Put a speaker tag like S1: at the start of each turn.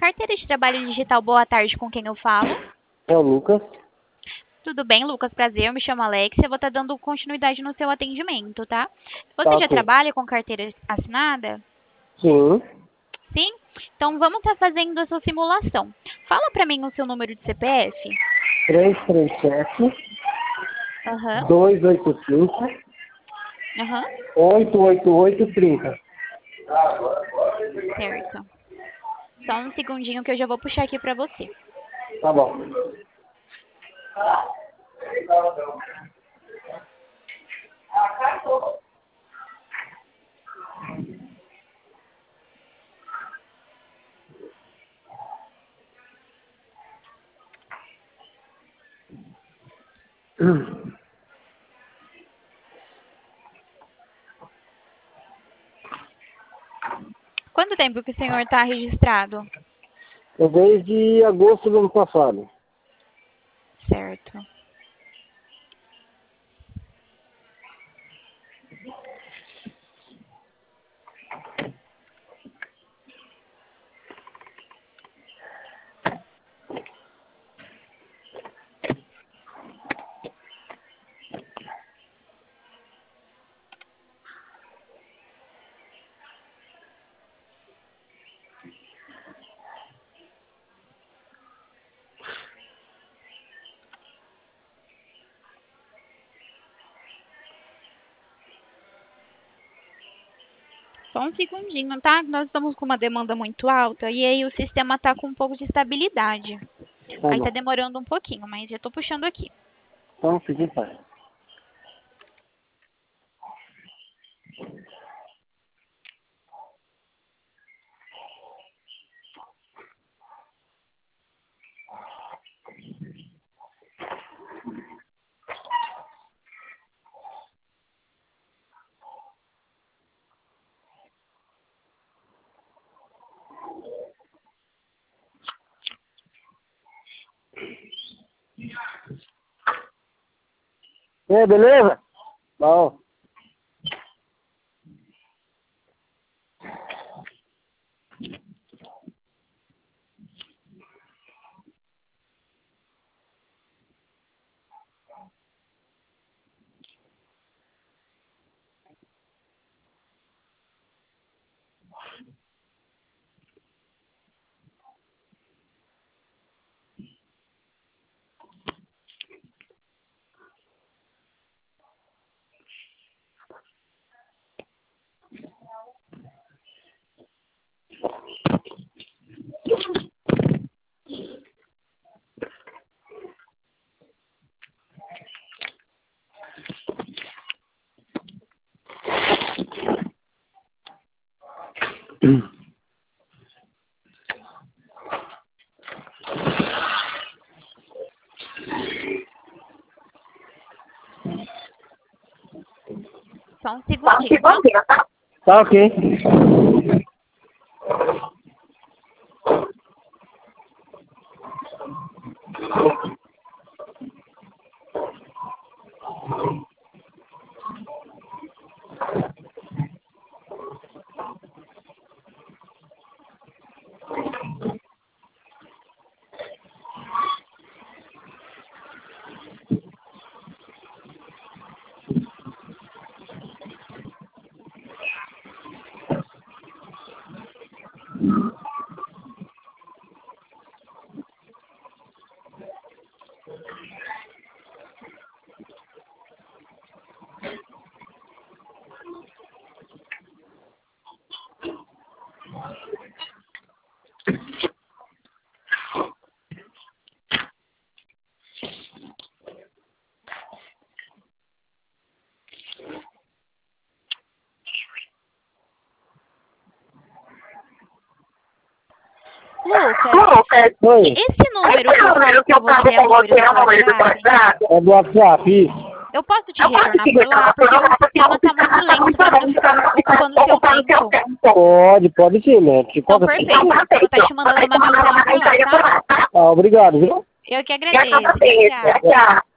S1: Carteira de trabalho digital, boa tarde, com quem eu falo?
S2: É o Lucas.
S1: Tudo bem, Lucas? Prazer, eu me chamo Alexia, vou estar dando continuidade no seu atendimento, tá? Você
S2: Tá
S1: já
S2: ok.
S1: trabalha com carteira assinada?
S2: Sim.
S1: Sim? Então vamos estar fazendo a sua simulação. Fala pra mim o seu número de CPF.
S2: 337
S1: Aham,
S2: 285
S1: aham,
S2: 88830.
S1: certo. Só um segundinho que eu já vou puxar aqui pra você.
S2: Tá bom.
S1: Quanto tempo que o senhor está registrado?
S2: É desde agosto do ano passado.
S1: Certo. Só um segundinho, tá? Nós estamos com uma demanda muito alta e aí o sistema está com um pouco de estabilidade.
S2: Tá
S1: Aí
S2: bom.
S1: tá demorando um pouquinho, mas já tô puxando aqui.
S2: Então, fique em paz. E aí, beleza? Bom.
S1: Só um segundinho, tá?
S2: Tá ok.
S1: Lucas,
S2: Oi.
S1: esse número que eu falo com você é o número do WhatsApp?
S2: É do WhatsApp, isso.
S1: Eu posso te retornar por lá? Porque o sistema tá muito lento pra não ficar ocupando o seu tempo.
S2: Pode sim, né?
S1: Então, perfeito. Eu vou estar te mandando uma mensagem por lá, tá?
S2: Ah, obrigado, viu?
S1: Eu que agradeço. Tchau.
S2: Tchau.